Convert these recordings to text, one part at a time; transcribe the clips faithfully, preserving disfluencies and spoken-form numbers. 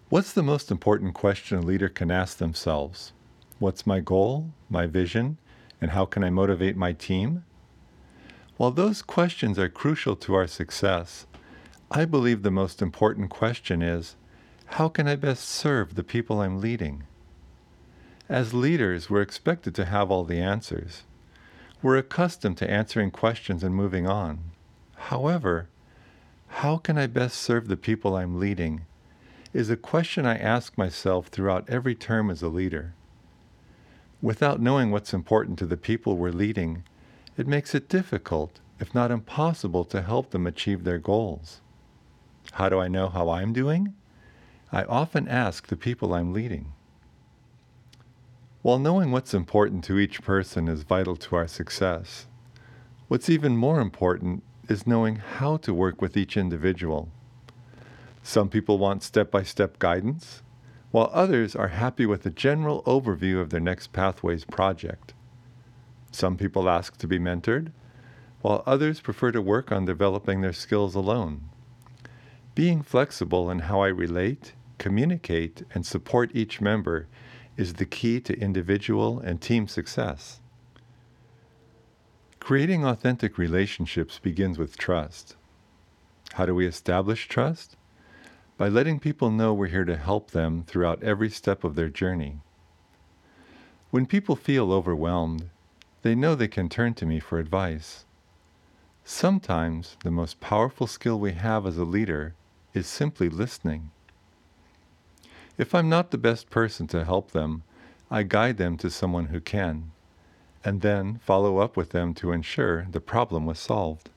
What's the most important question a leader can ask themselves? What's my goal, my vision, and how can I motivate my team? While those questions are crucial to our success, I believe the most important question is, how can I best serve the people I'm leading? As leaders, we're expected to have all the answers. We're accustomed to answering questions and moving on. However, how can I best serve the people I'm leading is a question I ask myself throughout every term as a leader. Without knowing what's important to the people we're leading, it makes it difficult, if not impossible, to help them achieve their goals. How do I know how I'm doing? I often ask the people I'm leading. While knowing what's important to each person is vital to our success, what's even more important is knowing how to work with each individual. Some people want step-by-step guidance, while others are happy with a general overview of their Next Pathways project. Some people ask to be mentored, while others prefer to work on developing their skills alone. Being flexible in how I relate, communicate, and support each member is the key to individual and team success. Creating authentic relationships begins with trust. How do we establish trust? By letting people know we're here to help them throughout every step of their journey. When people feel overwhelmed, they know they can turn to me for advice. Sometimes the most powerful skill we have as a leader is simply listening. If I'm not the best person to help them, I guide them to someone who can, and then follow up with them to ensure the problem was solved.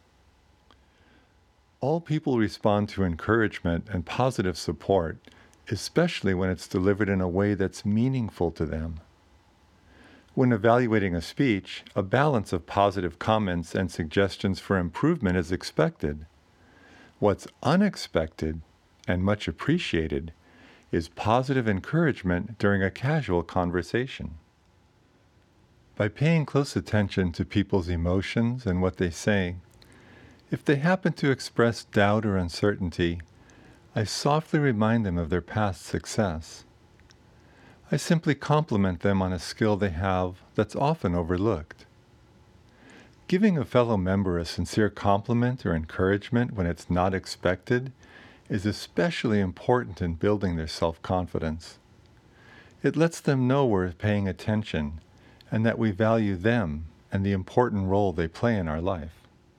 All people respond to encouragement and positive support, especially when it's delivered in a way that's meaningful to them. When evaluating a speech, a balance of positive comments and suggestions for improvement is expected. What's unexpected and much appreciated is positive encouragement during a casual conversation. By paying close attention to people's emotions and what they say, if they happen to express doubt or uncertainty, I softly remind them of their past success. I simply compliment them on a skill they have that's often overlooked. Giving a fellow member a sincere compliment or encouragement when it's not expected is especially important in building their self-confidence. It lets them know we're paying attention and that we value them and the important role they play in our life.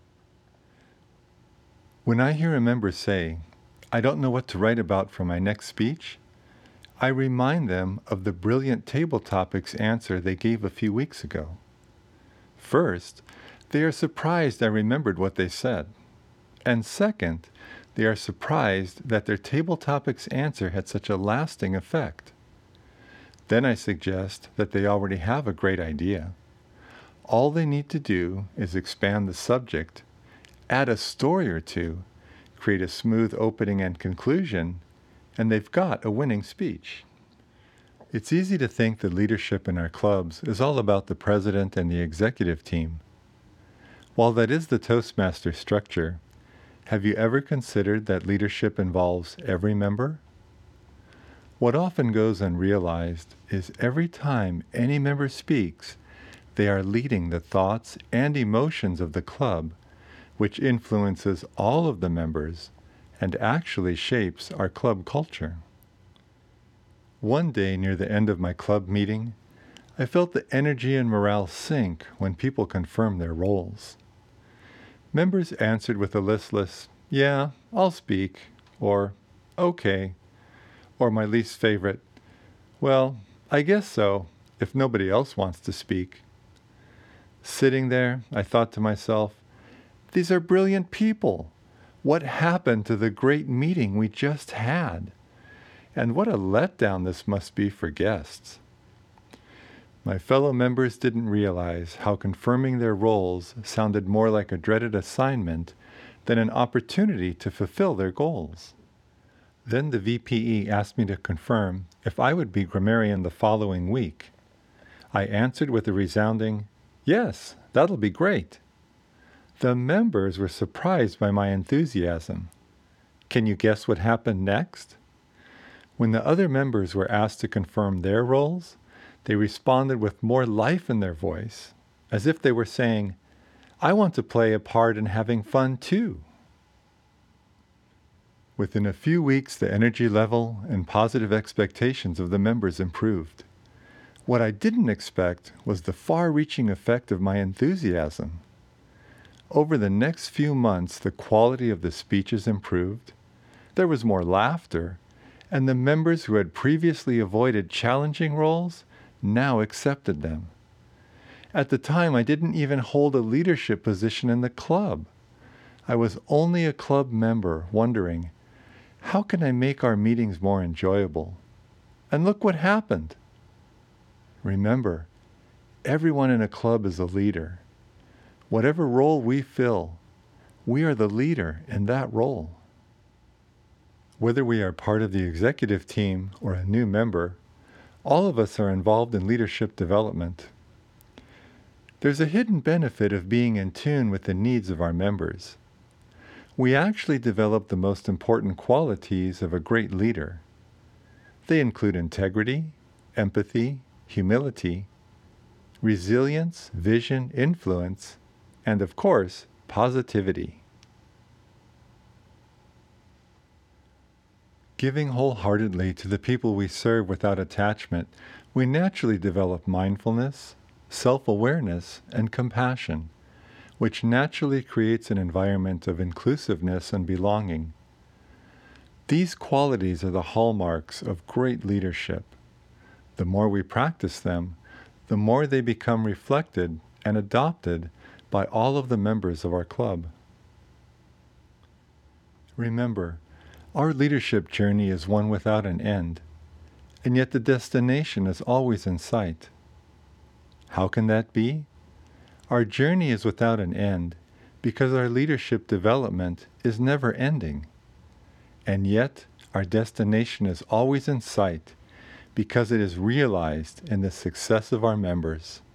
When I hear a member say, "I don't know what to write about for my next speech," I remind them of the brilliant table topics answer they gave a few weeks ago. First, they are surprised I remembered what they said. And second, they are surprised that their table topics answer had such a lasting effect. Then I suggest that they already have a great idea. All they need to do is expand the subject, add a story or two, create a smooth opening and conclusion, and they've got a winning speech. It's easy to think that leadership in our clubs is all about the president and the executive team. While that is the Toastmaster structure, have you ever considered that leadership involves every member? What often goes unrealized is every time any member speaks, they are leading the thoughts and emotions of the club, which influences all of the members and actually shapes our club culture. One day near the end of my club meeting, I felt the energy and morale sink when people confirmed their roles. Members answered with a listless, "Yeah, I'll speak," or "Okay," or my least favorite, "Well, I guess so, if nobody else wants to speak." Sitting there, I thought to myself, these are brilliant people. What happened to the great meeting we just had? And what a letdown this must be for guests. My fellow members didn't realize how confirming their roles sounded more like a dreaded assignment than an opportunity to fulfill their goals. Then the V P E asked me to confirm if I would be grammarian the following week. I answered with a resounding, "Yes, that'll be great." The members were surprised by my enthusiasm. Can you guess what happened next? When the other members were asked to confirm their roles, they responded with more life in their voice, as if they were saying, "I want to play a part in having fun too." Within a few weeks, the energy level and positive expectations of the members improved. What I didn't expect was the far-reaching effect of my enthusiasm. Over the next few months, the quality of the speeches improved, there was more laughter, and the members who had previously avoided challenging roles now accepted them. At the time, I didn't even hold a leadership position in the club. I was only a club member wondering, how can I make our meetings more enjoyable? And look what happened. Remember, everyone in a club is a leader. Whatever role we fill, we are the leader in that role. Whether we are part of the executive team or a new member, all of us are involved in leadership development. There's a hidden benefit of being in tune with the needs of our members. We actually develop the most important qualities of a great leader. They include integrity, empathy, humility, resilience, vision, influence, and of course, positivity. Giving wholeheartedly to the people we serve without attachment, we naturally develop mindfulness, self-awareness, and compassion, which naturally creates an environment of inclusiveness and belonging. These qualities are the hallmarks of great leadership. The more we practice them, the more they become reflected and adopted by all of the members of our club. Remember, our leadership journey is one without an end, and yet the destination is always in sight. How can that be? Our journey is without an end because our leadership development is never ending. And yet, our destination is always in sight because it is realized in the success of our members.